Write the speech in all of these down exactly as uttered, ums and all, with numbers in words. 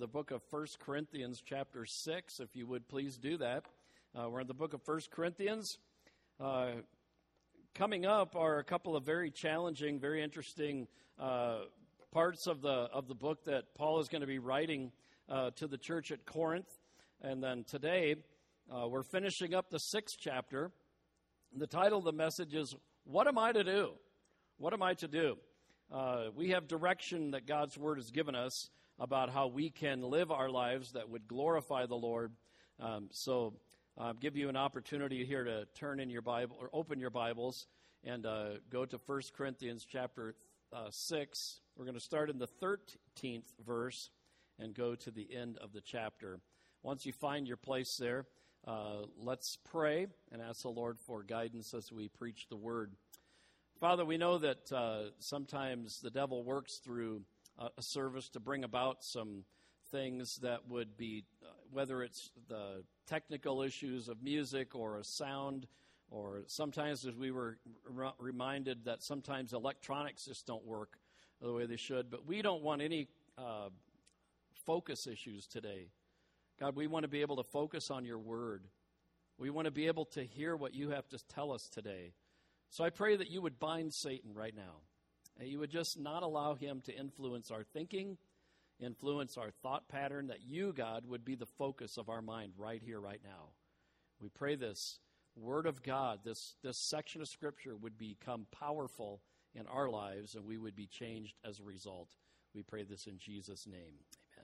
the book of First Corinthians chapter six, if you would please do that. Uh, we're in the book of First Corinthians. Uh, coming up are a couple of very challenging, very interesting uh, parts of the of the book that Paul is going to be writing uh, to the church at Corinth. And then today, uh, we're finishing up the sixth chapter. The title of the message is, What Am I to Do? What am I to do? Uh, we have direction that God's Word has given us about how we can live our lives that would glorify the Lord. Um, so I'll give you an opportunity here to turn in your Bible or open your Bibles and uh, go to First Corinthians chapter uh, six. We're going to start in the thirteenth verse and go to the end of the chapter. Once you find your place there, uh, let's pray and ask the Lord for guidance as we preach the Word. Father, we know that uh, sometimes the devil works through uh, a service to bring about some things that would be, uh, whether it's the technical issues of music or a sound, or sometimes as we were r- reminded that sometimes electronics just don't work the way they should. But we don't want any uh, focus issues today. God, we want to be able to focus on your word. We want to be able to hear what you have to tell us today. So I pray that you would bind Satan right now, and you would just not allow him to influence our thinking, influence our thought pattern, that you, God, would be the focus of our mind right here, right now. We pray this word of God, this, this section of Scripture would become powerful in our lives, and we would be changed as a result. We pray this in Jesus' name. Amen.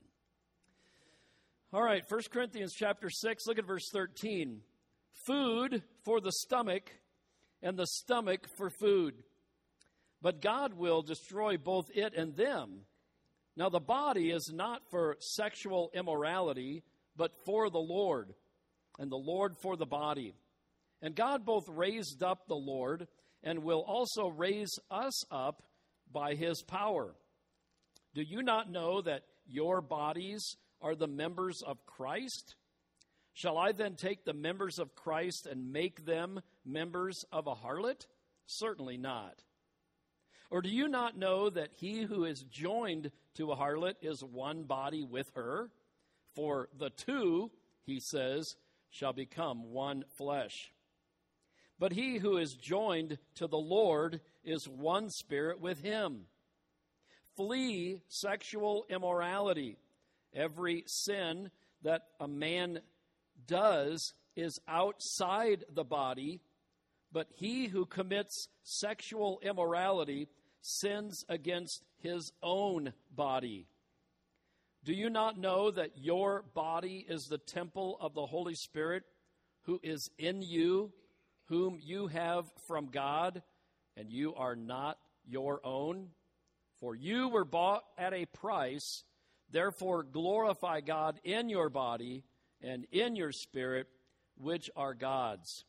All right, First Corinthians chapter six, look at verse thirteen. Food for the stomach, and the stomach for food. But God will destroy both it and them. Now the body is not for sexual immorality, but for the Lord, and the Lord for the body. And God both raised up the Lord, and will also raise us up by his power. Do you not know that your bodies are the members of Christ? Shall I then take the members of Christ and make them members of a harlot? Certainly not. Or do you not know that he who is joined to a harlot is one body with her? For the two, he says, shall become one flesh. But he who is joined to the Lord is one spirit with him. Flee sexual immorality. Every sin that a man does is outside the body, but he who commits sexual immorality sins against his own body. Do you not know that your body is the temple of the Holy Spirit who is in you, whom you have from God, and you are not your own? For you were bought at a price, therefore glorify God in your body and in your spirit, which are God's.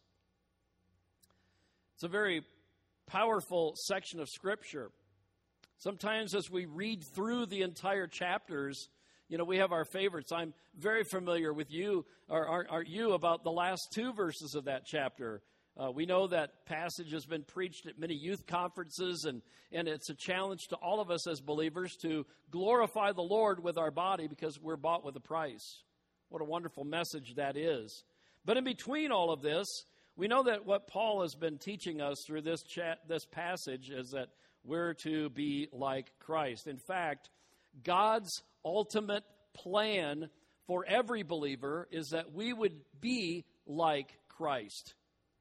It's a very powerful section of Scripture. Sometimes as we read through the entire chapters, you know, we have our favorites. I'm very familiar with you, or aren't, aren't you, about the last two verses of that chapter. Uh, we know that passage has been preached at many youth conferences, and, and it's a challenge to all of us as believers to glorify the Lord with our body because we're bought with a price. What a wonderful message that is. But in between all of this, we know that what Paul has been teaching us through this chat, this passage is that we're to be like Christ. In fact, God's ultimate plan for every believer is that we would be like Christ.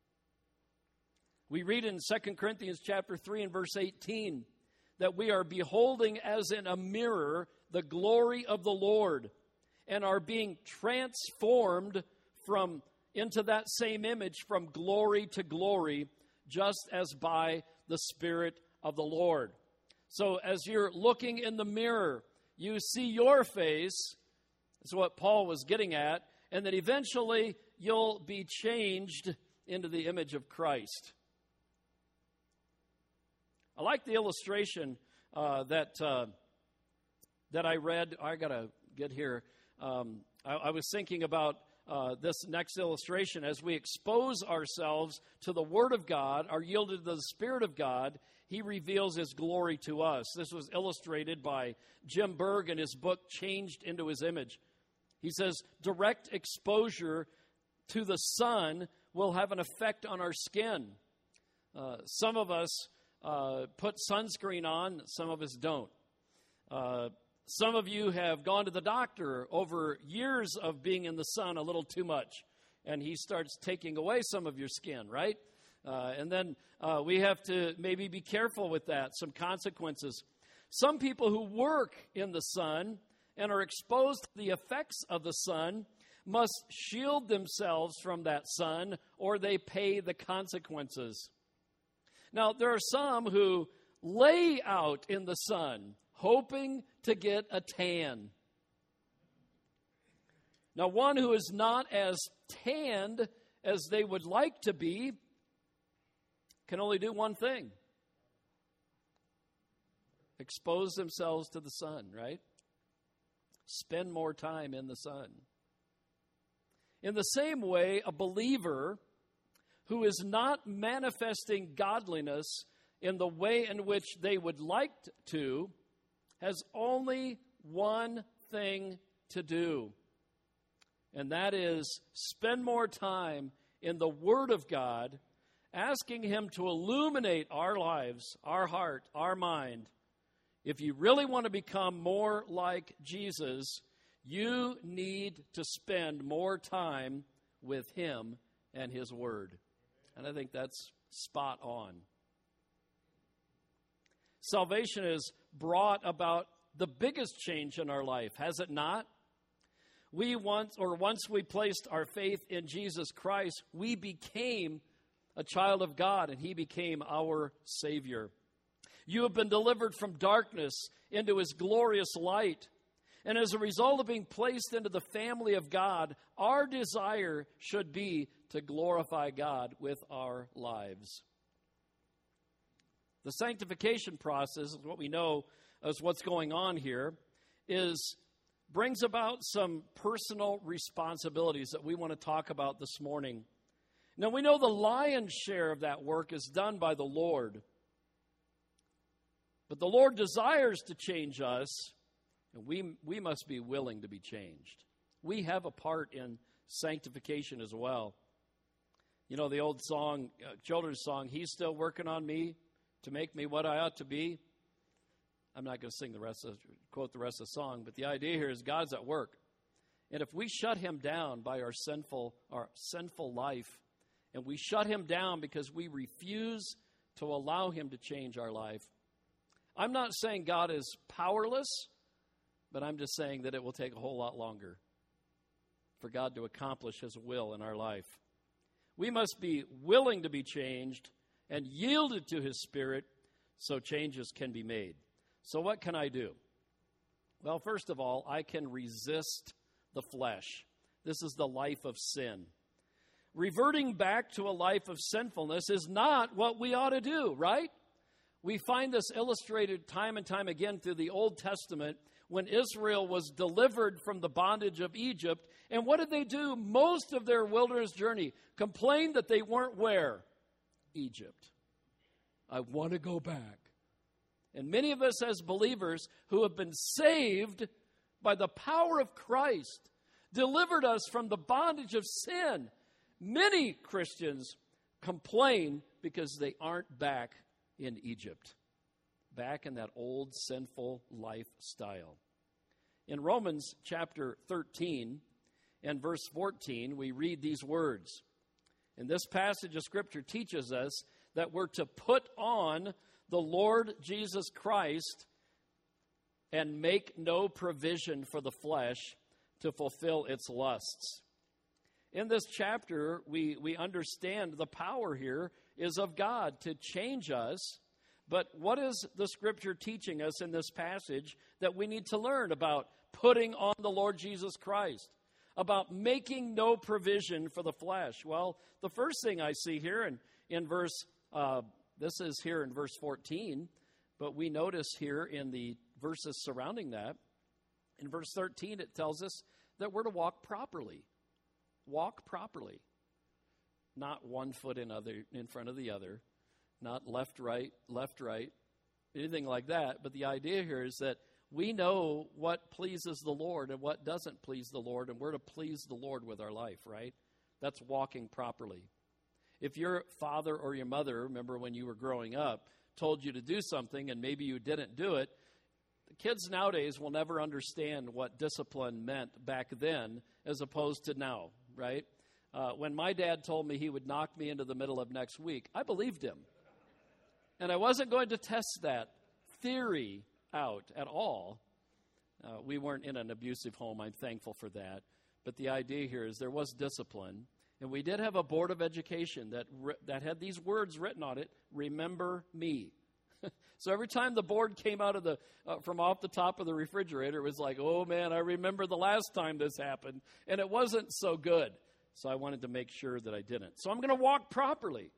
We read in Second Corinthians chapter three and verse eighteen that we are beholding as in a mirror the glory of the Lord, and are being transformed from into that same image from glory to glory, just as by the Spirit of the Lord. So as you're looking in the mirror, you see your face. That's what Paul was getting at. And that eventually you'll be changed into the image of Christ. I like the illustration uh, that uh, that I read. I got to get here. Um, I, I was thinking about uh, this next illustration. As we expose ourselves to the Word of God, are yielded to the Spirit of God, He reveals his glory to us. This was illustrated by Jim Berg in his book, Changed into His Image. He says, direct exposure to the sun will have an effect on our skin. Uh, some of us uh, put sunscreen on, some of us don't. Uh, some of you have gone to the doctor over years of being in the sun a little too much, and he starts taking away some of your skin, right? Uh, and then uh, we have to maybe be careful with that, some consequences. Some people who work in the sun and are exposed to the effects of the sun must shield themselves from that sun, or they pay the consequences. Now, there are some who lay out in the sun, hoping to get a tan. Now, one who is not as tanned as they would like to be can only do one thing: expose themselves to the sun, right? Spend more time in the sun. In the same way, a believer who is not manifesting godliness in the way in which they would like to has only one thing to do, and that is spend more time in the Word of God, asking Him to illuminate our lives, our heart, our mind. If you really want to become more like Jesus, you need to spend more time with Him and His Word. And I think that's spot on. Salvation has brought about the biggest change in our life, has it not? We once, or once we placed our faith in Jesus Christ, we became a child of God, and He became our Savior. You have been delivered from darkness into His glorious light. And as a result of being placed into the family of God, our desire should be to glorify God with our lives. The sanctification process, is what we know as what's going on here, is brings about some personal responsibilities that we want to talk about this morning. Now, we know the lion's share of that work is done by the Lord. But the Lord desires to change us, and we, we must be willing to be changed. We have a part in sanctification as well. You know, the old song, uh, children's song, He's still working on me to make me what I ought to be. I'm not going to sing the rest of, quote the rest of the song, but the idea here is God's at work. And if we shut Him down by our sinful, our sinful life, and we shut Him down because we refuse to allow Him to change our life, I'm not saying God is powerless, but I'm just saying that it will take a whole lot longer for God to accomplish His will in our life. We must be willing to be changed and yielded to His Spirit so changes can be made. So what can I do? Well, first of all, I can resist the flesh. This is the life of sin. Reverting back to a life of sinfulness is not what we ought to do, right? We find this illustrated time and time again through the Old Testament when Israel was delivered from the bondage of Egypt. And what did they do? Most of their wilderness journey complained that they weren't where? Egypt. I want to go back. And many of us as believers who have been saved by the power of Christ, delivered us from the bondage of sin, many Christians complain because they aren't back in Egypt, back in that old sinful lifestyle. In Romans chapter thirteen and verse fourteen, we read these words. And this passage of Scripture teaches us that we're to put on the Lord Jesus Christ and make no provision for the flesh to fulfill its lusts. In this chapter, we, we understand the power here is of God to change us. But what is the Scripture teaching us in this passage that we need to learn about putting on the Lord Jesus Christ, about making no provision for the flesh? Well, the first thing I see here in, in verse, uh, this is here in verse fourteen, but we notice here in the verses surrounding that, in verse thirteen, it tells us that we're to walk properly. Walk properly. Not one foot in other in front of the other, not left, right, left, right, anything like that. But the idea here is that we know what pleases the Lord and what doesn't please the Lord, and we're to please the Lord with our life, right? That's walking properly. If your father or your mother, remember when you were growing up, told you to do something and maybe you didn't do it, the kids nowadays will never understand what discipline meant back then as opposed to now, right? Uh, when my dad told me he would knock me into the middle of next week, I believed him. And I wasn't going to test that theory out at all. Uh, we weren't in an abusive home. I'm thankful for that. But the idea here is there was discipline. And we did have a board of education that re- that had these words written on it, remember me. So every time the board came out of the uh, from off the top of the refrigerator, it was like, oh, man, I remember the last time this happened. And it wasn't so good. So I wanted to make sure that I didn't. So I'm going to walk properly.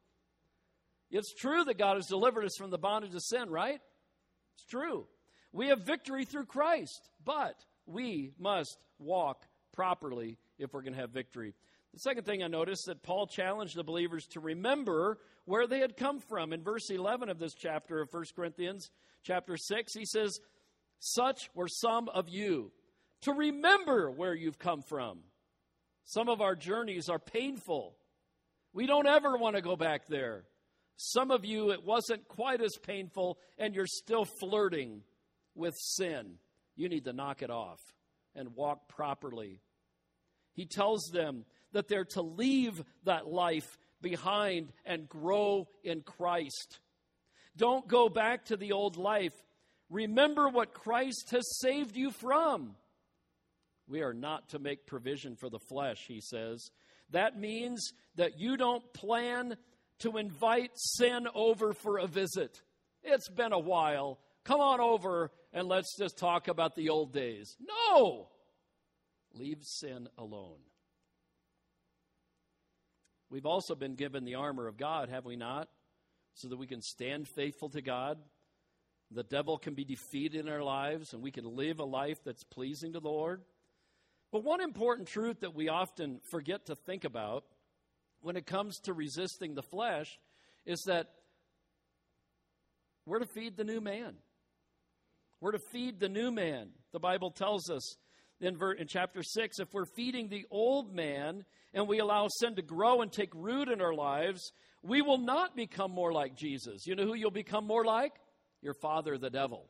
It's true that God has delivered us from the bondage of sin, right? It's true. We have victory through Christ, but we must walk properly if we're going to have victory. The second thing I noticed that Paul challenged the believers to remember where they had come from. In verse eleven of this chapter of First Corinthians, chapter six, he says, such were some of you, to remember where you've come from. Some of our journeys are painful. We don't ever want to go back there. Some of you, it wasn't quite as painful, and you're still flirting with sin. You need to knock it off and walk properly. He tells them that they're to leave that life behind and grow in Christ. Don't go back to the old life. Remember what Christ has saved you from. We are not to make provision for the flesh, he says. That means that you don't plan to invite sin over for a visit. It's been a while. Come on over and let's just talk about the old days. No! Leave sin alone. We've also been given the armor of God, have we not? So that we can stand faithful to God. The devil can be defeated in our lives, and we can live a life that's pleasing to the Lord. But one important truth that we often forget to think about when it comes to resisting the flesh is that we're to feed the new man. We're to feed the new man. The Bible tells us in, ver- in chapter six, if we're feeding the old man and we allow sin to grow and take root in our lives, we will not become more like Jesus. You know who you'll become more like? Your father, the devil.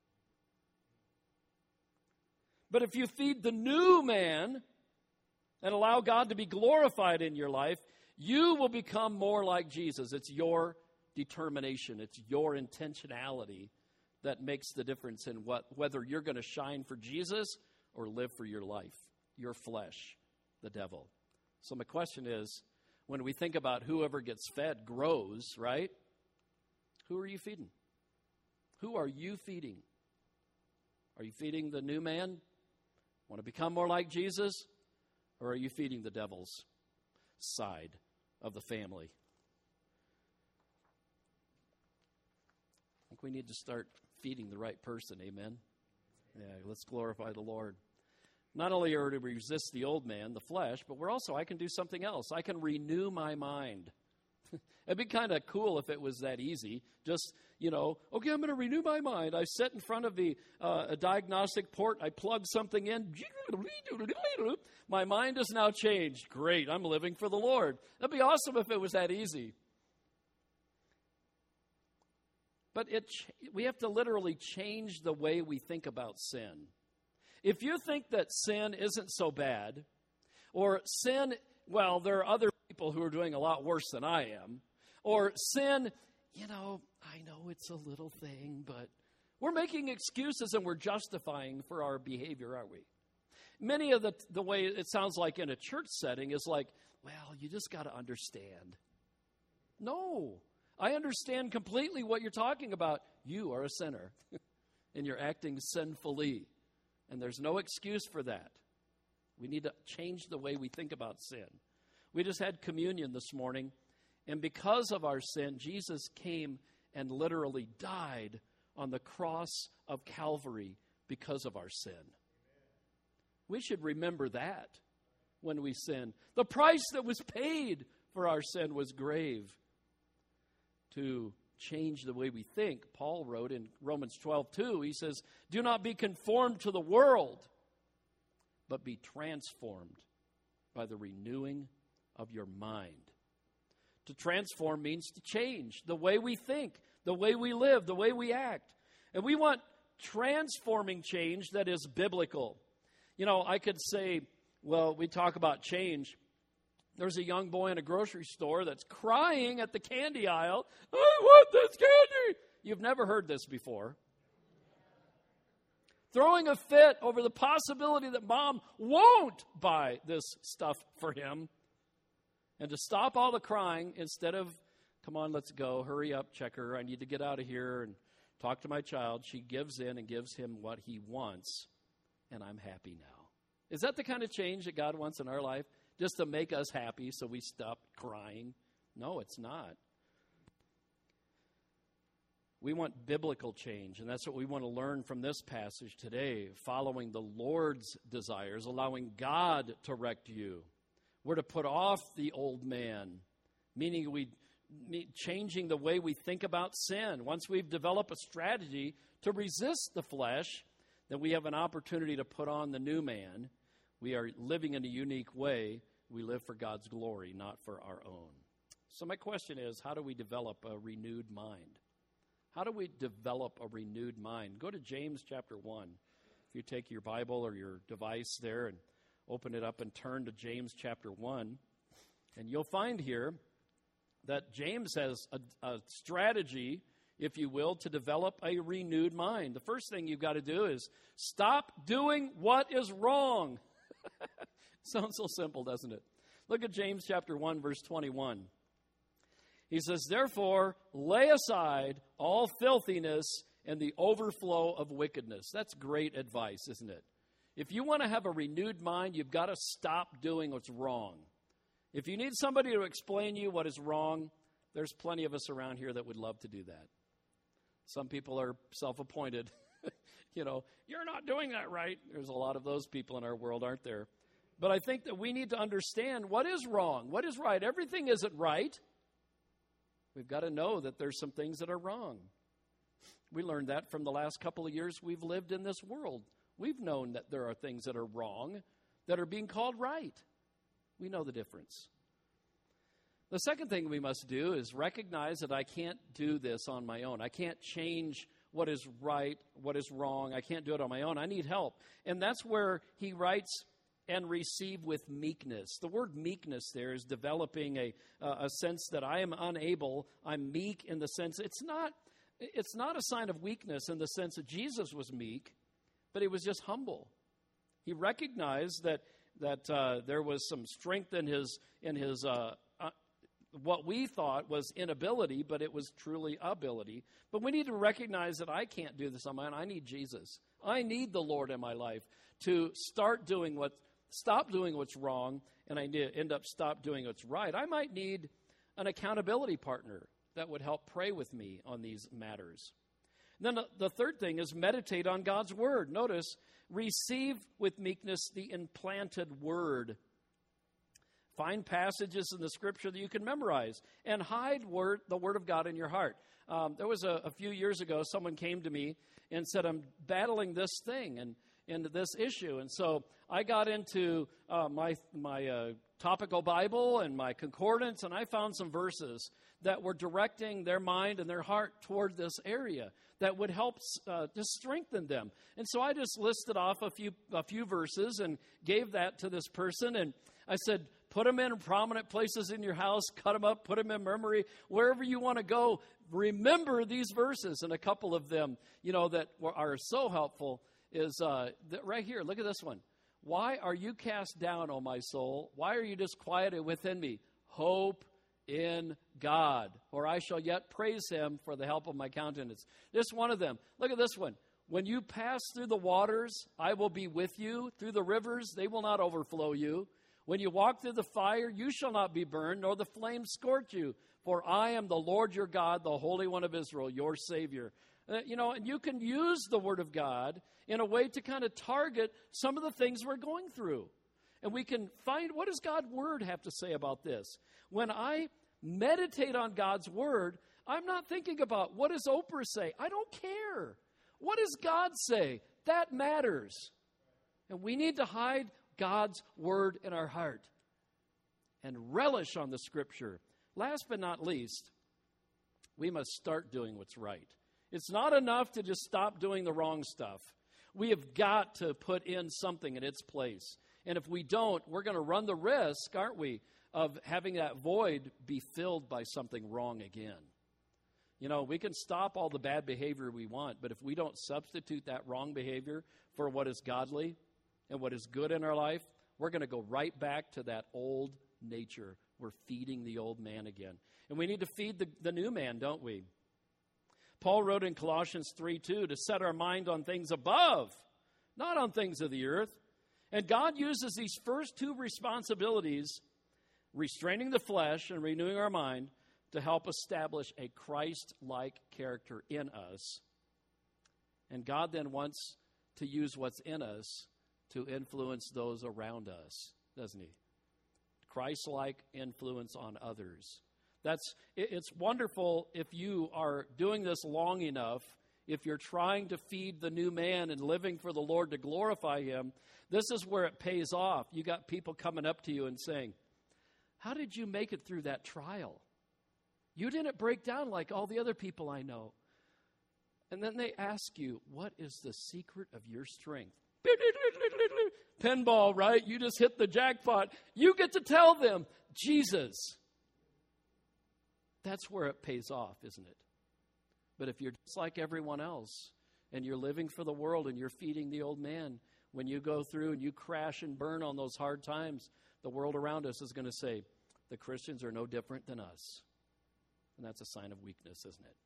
But if you feed the new man and allow God to be glorified in your life, you will become more like Jesus. It's your determination. It's your intentionality that makes the difference in what whether you're going to shine for Jesus or live for your life, your flesh, the devil. So my question is, when we think about whoever gets fed grows, right? Who are you feeding? Who are you feeding? Are you feeding the new man? Want to become more like Jesus? Or are you feeding the devil's side of the family? I think we need to start feeding the right person, amen? Yeah, let's glorify the Lord. Not only are we to resist the old man, the flesh, but we're also, I can do something else. I can renew my mind. It'd be kind of cool if it was that easy. Just, you know, okay, I'm going to renew my mind. I sit in front of the uh, a diagnostic port. I plug something in. My mind has now changed. Great, I'm living for the Lord. That'd be awesome if it was that easy. But it, we have to literally change the way we think about sin. If you think that sin isn't so bad, or sin, well, there are other people who are doing a lot worse than I am, or sin, you know, I know it's a little thing, but we're making excuses and we're justifying for our behavior, aren't we? Many of the, the way it sounds like in a church setting is like, well, you just got to understand. No, I understand completely what you're talking about. You are a sinner, and you're acting sinfully. And there's no excuse for that. We need to change the way we think about sin. We just had communion this morning, and because of our sin, Jesus came and literally died on the cross of Calvary because of our sin. We should remember that when we sin. The price that was paid for our sin was grave. To change the way we think. Paul wrote in Romans twelve two, he says, do not be conformed to the world, but be transformed by the renewing of your mind. To transform means to change the way we think, the way we live, the way we act. And we want transforming change that is biblical. You know, I could say, well, we talk about change. There's a young boy in a grocery store that's crying at the candy aisle. I want this candy. You've never heard this before. Throwing a fit over the possibility that mom won't buy this stuff for him. And to stop all the crying, instead of, come on, let's go, hurry up, checker, I need to get out of here and talk to my child, she gives in and gives him what he wants, and I'm happy now. Is that the kind of change that God wants in our life? Just to make us happy so we stop crying? No, it's not. We want biblical change, and that's what we want to learn from this passage today, following the Lord's desires, allowing God to direct you. We're to put off the old man, meaning we changing the way we think about sin. Once we've developed a strategy to resist the flesh, then we have an opportunity to put on the new man. We are living in a unique way. We live for God's glory, not for our own. So my question is, how do we develop a renewed mind? How do we develop a renewed mind? Go to James chapter one. If you take your Bible or your device there and open it up and turn to James chapter one, and you'll find here that James has a, a strategy, if you will, to develop a renewed mind. The first thing you've got to do is stop doing what is wrong. Sounds so simple, doesn't it? Look at James chapter one, verse twenty-one. He says, therefore, lay aside all filthiness and the overflow of wickedness. That's great advice, isn't it? If you want to have a renewed mind, you've got to stop doing what's wrong. If you need somebody to explain you what is wrong, there's plenty of us around here that would love to do that. Some people are self-appointed. You know, you're not doing that right. There's a lot of those people in our world, aren't there? But I think that we need to understand what is wrong, what is right. Everything isn't right. We've got to know that there's some things that are wrong. We learned that from the last couple of years we've lived in this world. We've known that there are things that are wrong that are being called right. We know the difference. The second thing we must do is recognize that I can't do this on my own. I can't change what is right, what is wrong. I can't do it on my own. I need help. And that's where he writes, and receive with meekness. The word meekness there is developing a uh, a sense that I am unable. I'm meek in the sense, it's not, it's not a sign of weakness in the sense that Jesus was meek, but he was just humble. He recognized that that uh, there was some strength in his in his uh, uh, what we thought was inability, but it was truly ability. But we need to recognize that I can't do this on my own. I need Jesus. I need the Lord in my life to start doing what, stop doing what's wrong, and I need, end up stop doing what's right. I might need an accountability partner that would help pray with me on these matters. And then the, the third thing is meditate on God's word. Notice, receive with meekness the implanted word. Find passages in the scripture that you can memorize and hide word, the word of God in your heart. Um, there was a, a few years ago, someone came to me and said, I'm battling this thing and into this issue. And so I got into uh, my my uh, topical Bible and my concordance, and I found some verses that were directing their mind and their heart toward this area that would help uh, to strengthen them. And so I just listed off a few a few verses and gave that to this person. And I said, put them in prominent places in your house, cut them up, put them in memory, wherever you want to go. Remember these verses. And a couple of them, you know, that were, are so helpful is uh, right here. Look at this one. Why are you cast down, O my soul? Why are you disquieted within me? Hope in God, for I shall yet praise him for the help of my countenance. This one of them. Look at this one. When you pass through the waters, I will be with you. Through the rivers, they will not overflow you. When you walk through the fire, you shall not be burned, nor the flames scorch you. For I am the Lord your God, the Holy One of Israel, your Savior. Uh, you know, and you can use the Word of God in a way to kind of target some of the things we're going through. And we can find, what does God's Word have to say about this? When I meditate on God's Word, I'm not thinking about what does Oprah say. I don't care. What does God say? That matters. And we need to hide God's word in our heart and relish on the Scripture. Last but not least, we must start doing what's right. It's not enough to just stop doing the wrong stuff. We have got to put in something in its place. And if we don't, we're going to run the risk, aren't we, of having that void be filled by something wrong again. You know, we can stop all the bad behavior we want, but if we don't substitute that wrong behavior for what is godly and what is good in our life, we're going to go right back to that old nature. We're feeding the old man again. And we need to feed the, the new man, don't we? Paul wrote in Colossians three two to set our mind on things above, not on things of the earth. And God uses these first two responsibilities, restraining the flesh and renewing our mind, to help establish a Christ-like character in us. And God then wants to use what's in us to influence those around us, doesn't he? Christ-like influence on others. That's it's wonderful if you are doing this long enough, if you're trying to feed the new man and living for the Lord to glorify him. This is where it pays off. You got people coming up to you and saying, "How did you make it through that trial? You didn't break down like all the other people I know." And then they ask you, "What is the secret of your strength?" Pinball, right? You just hit the jackpot. You get to tell them, Jesus. That's where it pays off, isn't it? But if you're just like everyone else and you're living for the world and you're feeding the old man, when you go through and you crash and burn on those hard times, the world around us is going to say, the Christians are no different than us. And that's a sign of weakness, isn't it?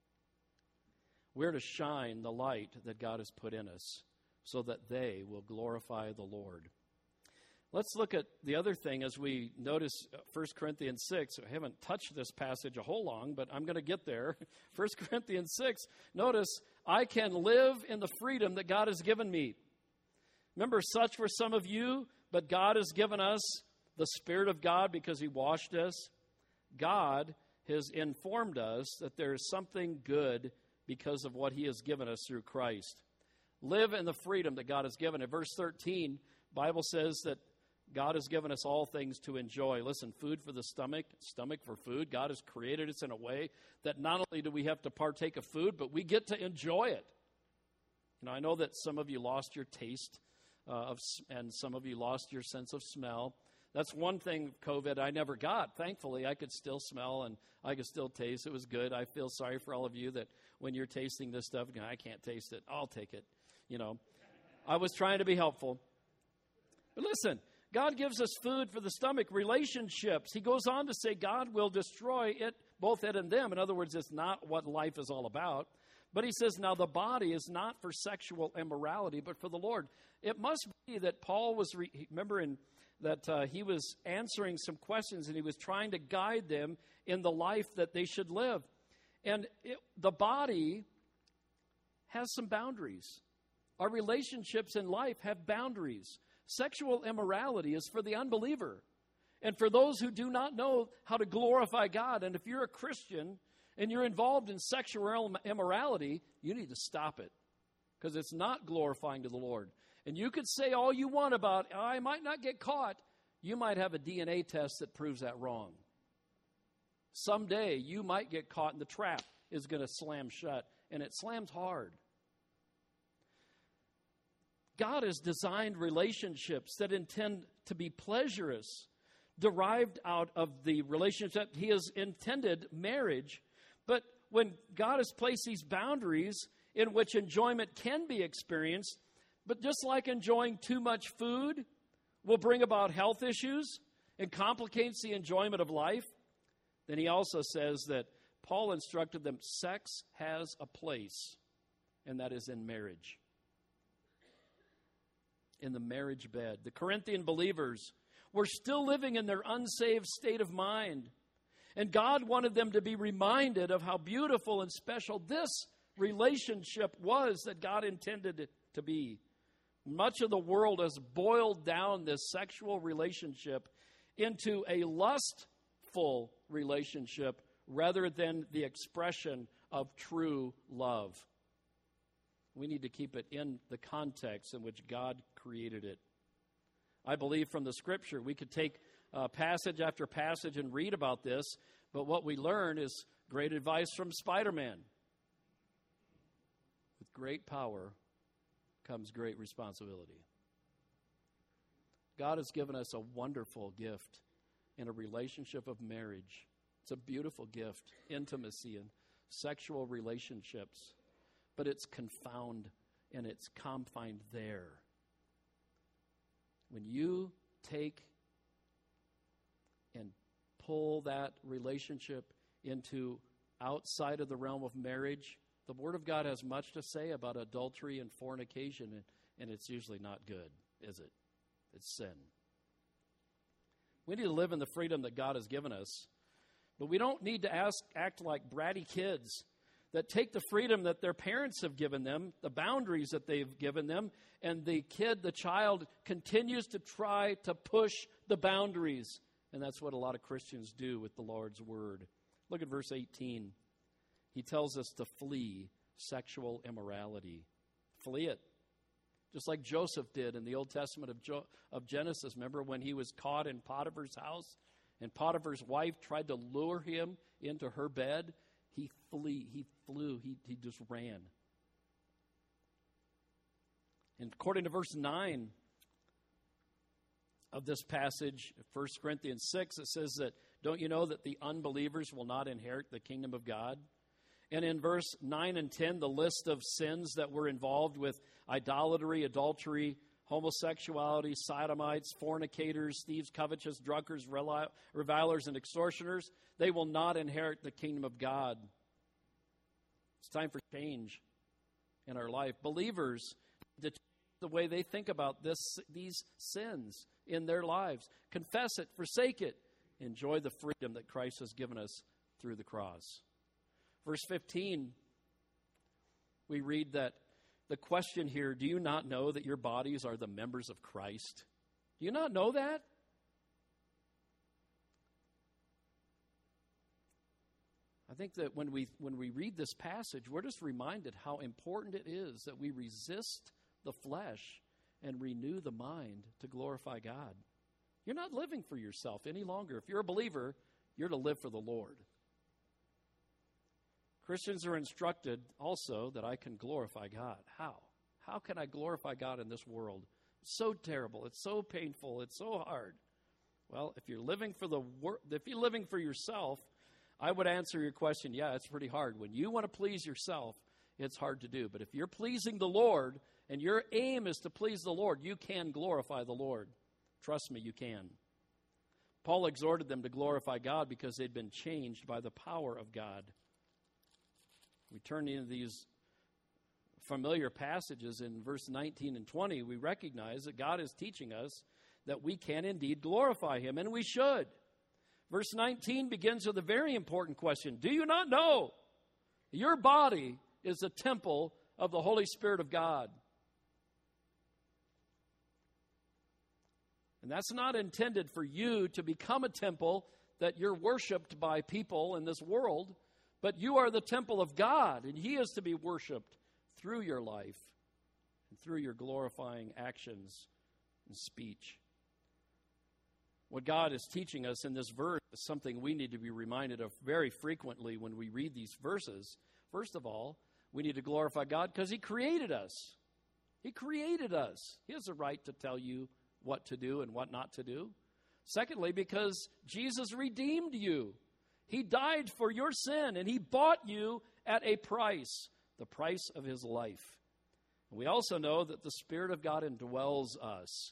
We're to shine the light that God has put in us so that they will glorify the Lord. Let's look at the other thing as we notice First Corinthians six. I haven't touched this passage a whole long, but I'm going to get there. First Corinthians six, notice, I can live in the freedom that God has given me. Remember, such were some of you, but God has given us the Spirit of God because he washed us. God has informed us that there is something good because of what he has given us through Christ. Live in the freedom that God has given. In verse thirteen, the Bible says that God has given us all things to enjoy. Listen, food for the stomach, stomach for food. God has created us in a way that not only do we have to partake of food, but we get to enjoy it. You know, I know that some of you lost your taste uh, of, and some of you lost your sense of smell. That's one thing COVID I never got. Thankfully, I could still smell and I could still taste. It was good. I feel sorry for all of you that when you're tasting this stuff, I can't taste it. I'll take it. You know, I was trying to be helpful. But listen, God gives us food for the stomach, relationships. He goes on to say God will destroy it, both it and them. In other words, it's not what life is all about. But he says, now the body is not for sexual immorality, but for the Lord. It must be that Paul was, re- remember in, that uh, he was answering some questions and he was trying to guide them in the life that they should live. And it, the body has some boundaries. Our relationships in life have boundaries. Sexual immorality is for the unbeliever and for those who do not know how to glorify God. And if you're a Christian and you're involved in sexual immorality, you need to stop it because it's not glorifying to the Lord. And you could say all you want about, I might not get caught. You might have a D N A test that proves that wrong. Someday you might get caught and the trap is going to slam shut, and it slams hard. God has designed relationships that intend to be pleasurous, derived out of the relationship he has intended, marriage. But when God has placed these boundaries in which enjoyment can be experienced, but just like enjoying too much food will bring about health issues and complicates the enjoyment of life, then he also says that Paul instructed them, sex has a place, and that is in marriage. In the marriage bed. The Corinthian believers were still living in their unsaved state of mind. And God wanted them to be reminded of how beautiful and special this relationship was that God intended it to be. Much of the world has boiled down this sexual relationship into a lustful relationship rather than the expression of true love. We need to keep it in the context in which God created it. I believe from the Scripture we could take uh, passage after passage and read about this, but what we learn is great advice from Spider-Man. With great power comes great responsibility. God has given us a wonderful gift in a relationship of marriage. It's a beautiful gift, intimacy and sexual relationships, but it's confound and it's confined there. When you take and pull that relationship into outside of the realm of marriage, the Word of God has much to say about adultery and fornication, and, and it's usually not good, is it? It's sin. We need to live in the freedom that God has given us, but we don't need to ask, act like bratty kids that take the freedom that their parents have given them, the boundaries that they've given them, and the kid, the child, continues to try to push the boundaries. And that's what a lot of Christians do with the Lord's Word. Look at verse eighteen. He tells us to flee sexual immorality. Flee it. Just like Joseph did in the Old Testament of, jo- of Genesis. Remember when he was caught in Potiphar's house and Potiphar's wife tried to lure him into her bed? He flee, he flew, he, he just ran. And according to verse nine of this passage, First Corinthians six, it says that, don't you know that the unbelievers will not inherit the kingdom of God? And in verse nine and ten, the list of sins that were involved with idolatry, adultery, homosexuality, sodomites, fornicators, thieves, covetous, drunkards, revilers, and extortioners, they will not inherit the kingdom of God. It's time for change in our life. Believers need to change the way they think about this, these sins in their lives. Confess it, forsake it, enjoy the freedom that Christ has given us through the cross. Verse fifteen, we read that the question here, do you not know that your bodies are the members of Christ? Do you not know that? I think that when we when we read this passage, we're just reminded how important it is that we resist the flesh and renew the mind to glorify God. You're not living for yourself any longer. If you're a believer, you're to live for the Lord. Christians are instructed also that I can glorify God. How? How can I glorify God in this world? It's so terrible. It's so painful. It's so hard. Well, if you're living for the wor- if you're living for yourself, I would answer your question, yeah, it's pretty hard. When you want to please yourself, it's hard to do. But if you're pleasing the Lord and your aim is to please the Lord, you can glorify the Lord. Trust me, you can. Paul exhorted them to glorify God because they'd been changed by the power of God. We turn into these familiar passages in verse nineteen and twenty. We recognize that God is teaching us that we can indeed glorify Him, and we should. Verse nineteen begins with a very important question. Do you not know your body is a temple of the Holy Spirit of God? And that's not intended for you to become a temple that you're worshiped by people in this world, but you are the temple of God, and He is to be worshiped through your life and through your glorifying actions and speech. What God is teaching us in this verse is something we need to be reminded of very frequently when we read these verses. First of all, we need to glorify God because He created us. He created us. He has a right to tell you what to do and what not to do. Secondly, because Jesus redeemed you. He died for your sin, and He bought you at a price, the price of His life. We also know that the Spirit of God indwells us.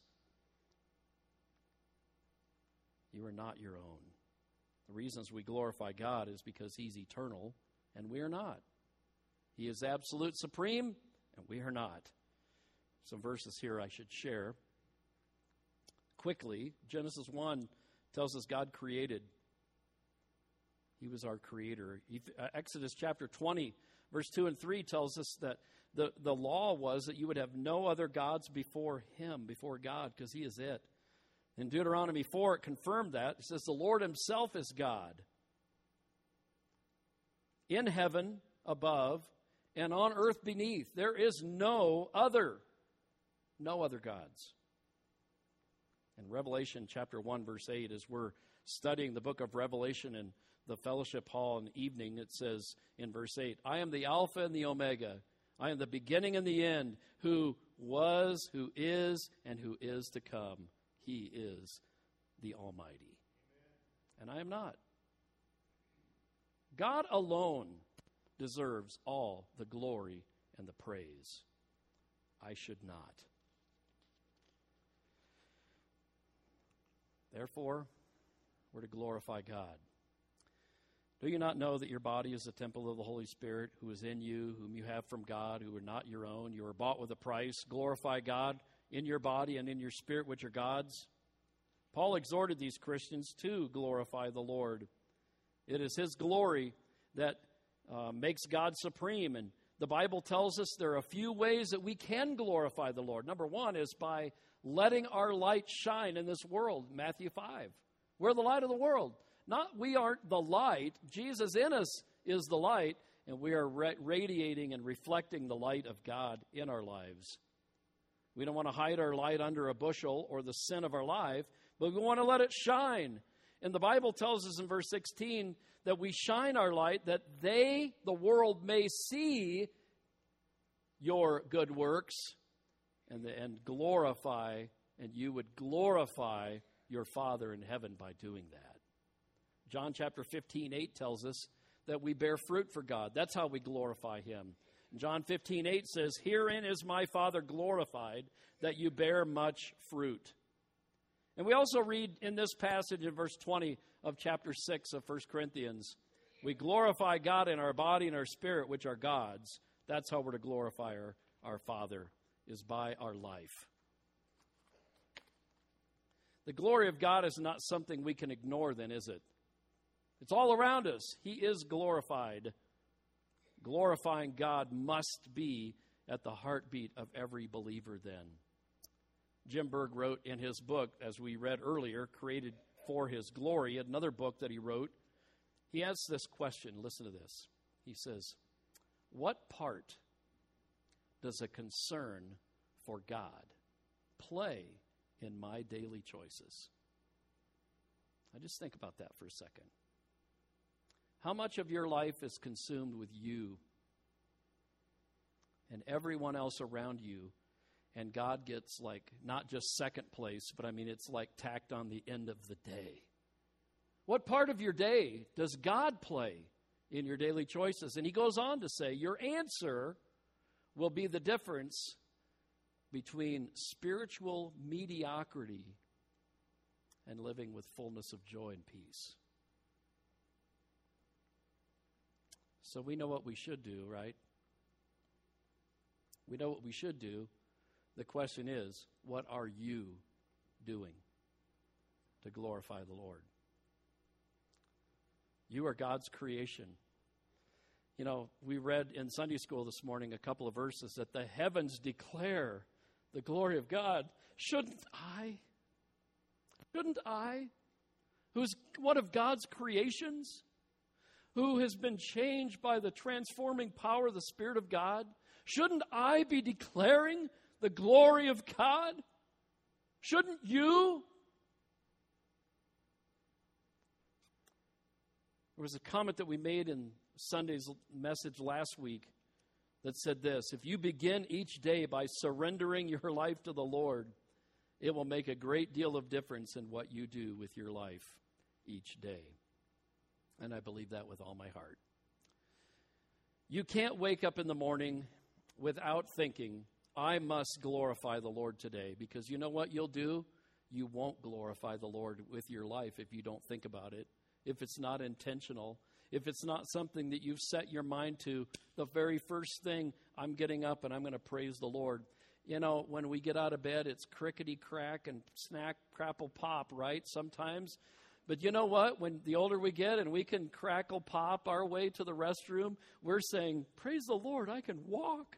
You are not your own. The reasons we glorify God is because He's eternal, and we are not. He is absolute supreme, and we are not. Some verses here I should share. Quickly, Genesis one tells us God created. He was our creator. Exodus chapter twenty, verse two and three tells us that the, the law was that you would have no other gods before Him, before God, because He is it. In Deuteronomy four, it confirmed that. It says, the Lord Himself is God. in heaven above and on earth beneath. There is no other, no other gods. In Revelation chapter one, verse eight, as we're studying the book of Revelation in the fellowship hall in the evening, it says in verse eight, I am the Alpha and the Omega. I am the beginning and the end, who was, who is, and who is to come. He is the Almighty. And I am not. God alone deserves all the glory and the praise. I should not. Therefore, we're to glorify God. Do you not know that your body is a temple of the Holy Spirit who is in you, whom you have from God, who are not your own? You are bought with a price. Glorify God in your body and in your spirit, which are God's. Paul exhorted these Christians to glorify the Lord. It is His glory that uh, makes God supreme. And the Bible tells us there are a few ways that we can glorify the Lord. Number one is by letting our light shine in this world. Matthew five. We're the light of the world. Not we aren't the light. Jesus in us is the light, and we are ra- radiating and reflecting the light of God in our lives. We don't want to hide our light under a bushel or the sin of our life, but we want to let it shine. And the Bible tells us in verse sixteen that we shine our light that they, the world, may see your good works and, the, and glorify, and you would glorify your Father in heaven by doing that. John chapter fifteen, eight tells us that we bear fruit for God. That's how we glorify Him. John fifteen, eight says, herein is my Father glorified, that you bear much fruit. And we also read in this passage in verse twenty of chapter six of First Corinthians, we glorify God in our body and our spirit, which are God's. That's how we're to glorify our, our Father, is by our life. The glory of God is not something we can ignore then, is it? It's all around us. He is glorified. Glorifying God must be at the heartbeat of every believer then. Jim Berg wrote in his book, as we read earlier, Created for His Glory, another book that he wrote, he asks this question. Listen to this. He says, what part does a concern for God play in my daily choices? I just think about that for a second. How much of your life is consumed with you and everyone else around you, and God gets like not just second place, but I mean it's like tacked on the end of the day? What part of your day does God play in your daily choices? And he goes on to say, your answer will be the difference between spiritual mediocrity and living with fullness of joy and peace. So we know what we should do, right? We know what we should do. The question is, what are you doing to glorify the Lord? You are God's creation. You know, we read in Sunday school this morning a couple of verses that the heavens declare the glory of God. Shouldn't I? Shouldn't I, who's one of God's creations, who has been changed by the transforming power of the Spirit of God, shouldn't I be declaring the glory of God? Shouldn't you? There was a comment that we made in Sunday's message last week that said this: if you begin each day by surrendering your life to the Lord, it will make a great deal of difference in what you do with your life each day. And I believe that with all my heart. You can't wake up in the morning without thinking, I must glorify the Lord today. Because you know what you'll do? You won't glorify the Lord with your life if you don't think about it, if it's not intentional, if it's not something that you've set your mind to. The very first thing, I'm getting up and I'm going to praise the Lord. You know, when we get out of bed, it's crickety crack and snack, crapple, pop, right? Sometimes. But you know what? When the older we get and we can crackle pop our way to the restroom, we're saying, praise the Lord, I can walk.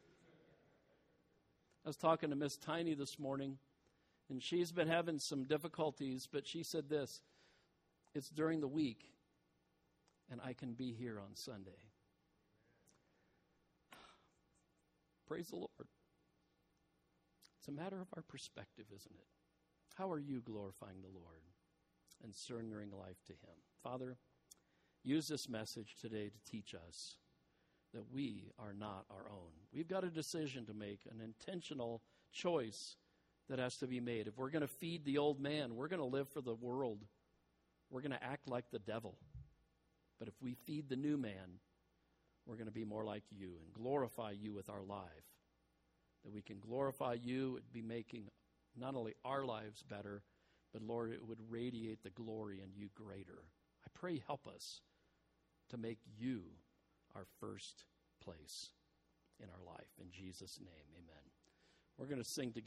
I was talking to Miss Tiny this morning, and she's been having some difficulties, but she said this: it's during the week and I can be here on Sunday. Praise the Lord. It's a matter of our perspective, isn't it? How are you glorifying the Lord and surrendering life to Him? Father, use this message today to teach us that we are not our own. We've got a decision to make, an intentional choice that has to be made. If we're going to feed the old man, we're going to live for the world. We're going to act like the devil. But if we feed the new man, we're going to be more like you and glorify you with our life. That we can glorify you and be making not only our lives better, but Lord, it would radiate the glory in you greater. I pray help us to make you our first place in our life. In Jesus' name, amen. We're going to sing together.